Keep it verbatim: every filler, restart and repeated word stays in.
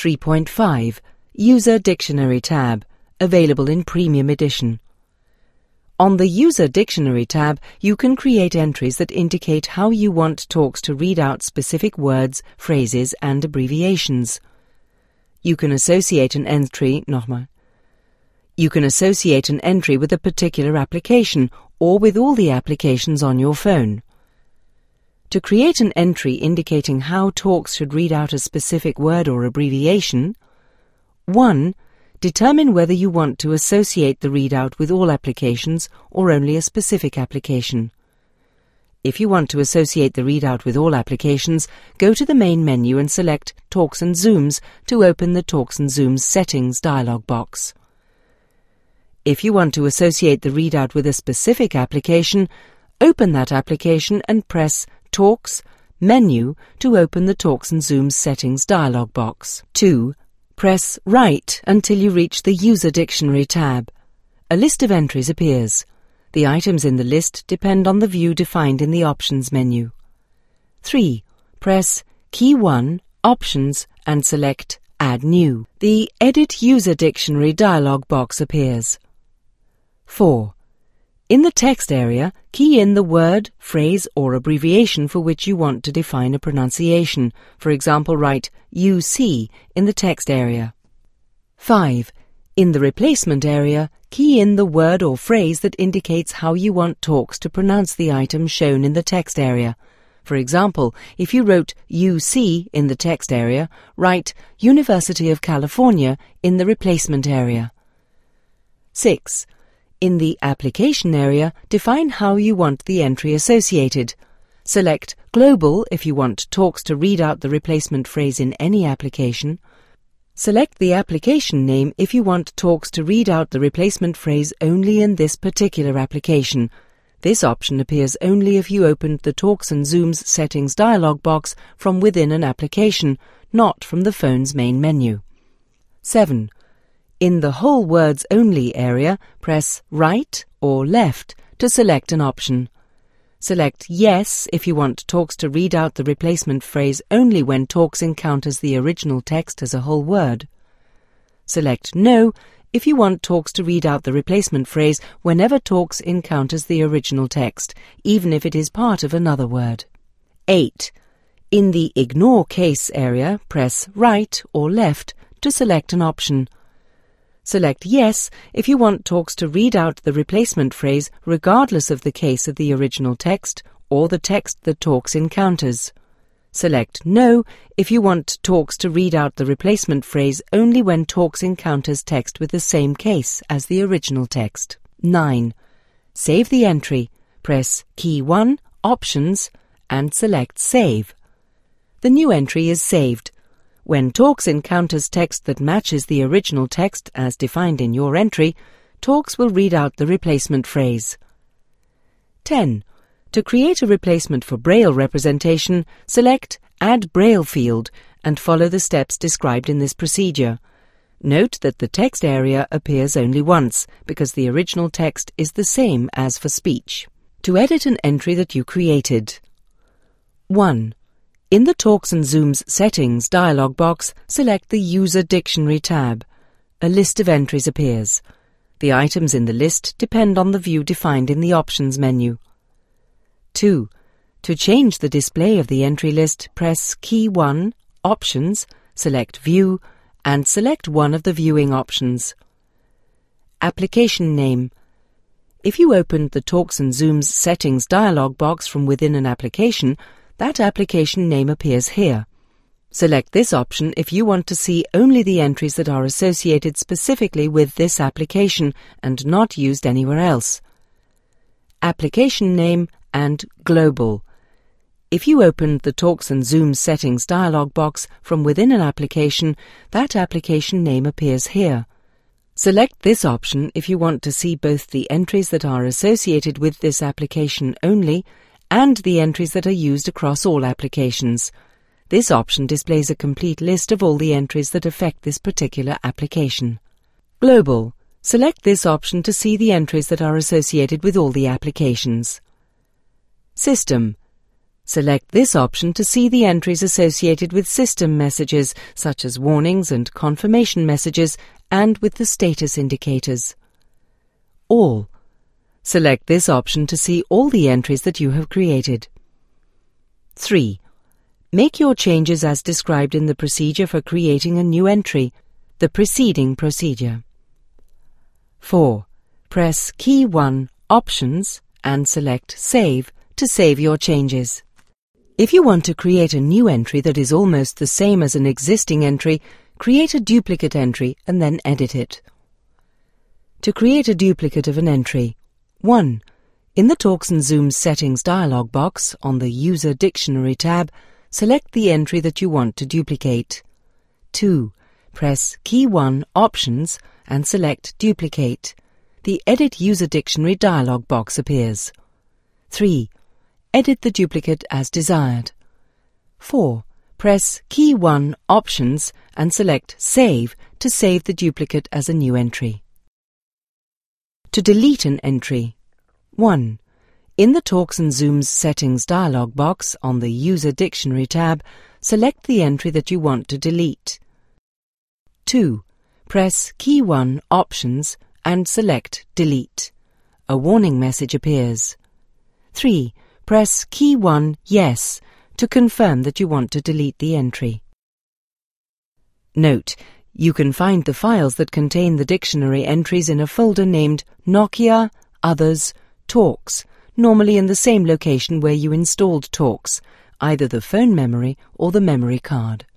three point five User Dictionary tab, available in Premium Edition. On the User Dictionary tab, you can create entries that indicate how you want Talks to read out specific words, phrases and abbreviations. You can associate an entry, nochmal. You can associate an entry with a particular application or with all the applications on your phone. To create an entry indicating how Talks should read out a specific word or abbreviation, one Determine whether you want to associate the readout with all applications or only a specific application. If you want to associate the readout with all applications, go to the main menu and select Talks and Zooms to open the Talks and Zooms Settings dialog box. If you want to associate the readout with a specific application, open that application and press Talks, Menu to open the Talks and Zooms Settings dialog box. two. Press Right until you reach the User Dictionary tab. A list of entries appears. The items in the list depend on the view defined in the Options menu. three. Press Key one, Options, and select Add New. The Edit User Dictionary dialog box appears. four. In the text area, key in the word, phrase or abbreviation for which you want to define a pronunciation. For example, write U C in the text area. five. In the replacement area, key in the word or phrase that indicates how you want Talks to pronounce the item shown in the text area. For example, if you wrote U C in the text area, write University of California in the replacement area. six. In the application area, define how you want the entry associated. Select Global if you want Talks to read out the replacement phrase in any application. Select the application name if you want Talks to read out the replacement phrase only in this particular application. This option appears only if you opened the Talks and Zooms Settings dialog box from within an application, not from the phone's main menu. seven. In the Whole Words Only area, press Right or Left to select an option. Select Yes if you want Talks to read out the replacement phrase only when Talks encounters the original text as a whole word. Select No if you want Talks to read out the replacement phrase whenever Talks encounters the original text, even if it is part of another word. eight. In the Ignore Case area, press Right or Left to select an option. Select Yes if you want Talks to read out the replacement phrase regardless of the case of the original text or the text that Talks encounters. Select No if you want Talks to read out the replacement phrase only when Talks encounters text with the same case as the original text. nine. Save the entry. Press Key one, Options, and select Save. The new entry is saved. When Talks encounters text that matches the original text as defined in your entry, Talks will read out the replacement phrase. ten. To create a replacement for Braille representation, select Add Braille field and follow the steps described in this procedure. Note that the text area appears only once, because the original text is the same as for speech. To edit an entry that you created. one. In the Talks and Zooms Settings dialog box, select the User Dictionary tab. A list of entries appears. The items in the list depend on the view defined in the Options menu. two. To change the display of the entry list, press Key one, Options, select View, and select one of the viewing options. Application name. If you opened the Talks and Zooms Settings dialog box from within an application, that application name appears here. Select this option if you want to see only the entries that are associated specifically with this application and not used anywhere else. Application name and Global. If you opened the Talks and Zooms Settings dialog box from within an application, that application name appears here. Select this option if you want to see both the entries that are associated with this application only and the entries that are used across all applications. This option displays a complete list of all the entries that affect this particular application. Global. Select this option to see the entries that are associated with all the applications. System. Select this option to see the entries associated with system messages, such as warnings and confirmation messages, and with the status indicators. All. Select this option to see all the entries that you have created. three. Make your changes as described in the procedure for creating a new entry, the preceding procedure. four. Press key one, Options, and select Save to save your changes. If you want to create a new entry that is almost the same as an existing entry, create a duplicate entry and then edit it. To create a duplicate of an entry, one. In the Talks and Zooms Settings dialog box on the User Dictionary tab, select the entry that you want to duplicate. two. Press key one, Options, and select Duplicate. The Edit User Dictionary dialog box appears. three. Edit the duplicate as desired. four. Press key one, Options, and select Save to save the duplicate as a new entry. To delete an entry, one. In the Talks and Zooms Settings dialog box on the User Dictionary tab, select the entry that you want to delete. two. Press key one, Options, and select Delete. A warning message appears. three. Press key one, Yes, to confirm that you want to delete the entry. Note: you can find the files that contain the dictionary entries in a folder named Nokia, Others, Talks, normally in the same location where you installed Talks, either the phone memory or the memory card.